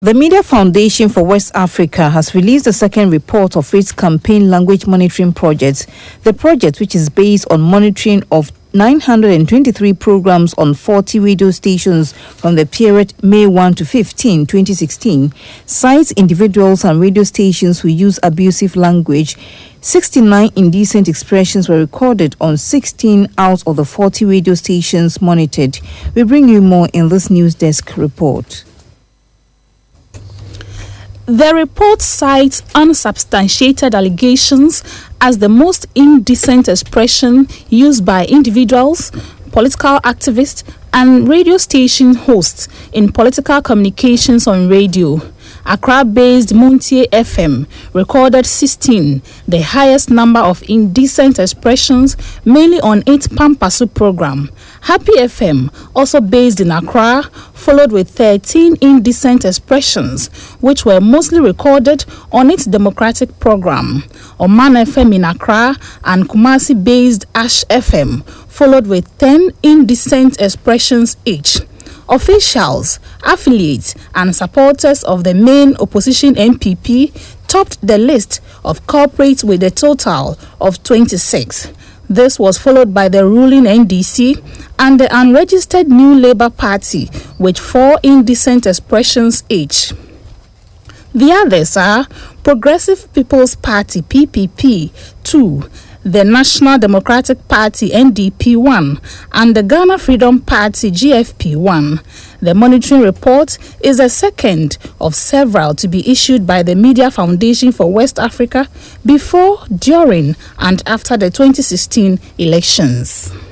The Media Foundation for West Africa has released the second report of its campaign language monitoring project. The project, which is based on monitoring of 923 programs on 40 radio stations from the period May 1 to 15, 2016, cites individuals and radio stations who use abusive language. 69 indecent expressions were recorded on 16 out of the 40 radio stations monitored. We bring you more in this News Desk report. The report cites unsubstantiated allegations as the most indecent expression used by individuals, political activists, and radio station hosts in political communications on radio. Accra-based Montier FM recorded 16, the highest number of indecent expressions, mainly on its Pampasu program. Happy FM, also based in Accra, followed with 13 indecent expressions, which were mostly recorded on its Democratic program. Oman FM in Accra and Kumasi-based Ash FM followed with 10 indecent expressions each. Officials, affiliates, and supporters of the main opposition MPP topped the list of culprits with a total of 26. This was followed by the ruling NDC and the unregistered New Labour Party with 4 indecent expressions each. The others are Progressive People's Party PPP 2, the National Democratic Party NDP 1, and the Ghana Freedom Party GFP 1. The monitoring report is the second of several to be issued by the Media Foundation for West Africa before, during, and after the 2016 elections.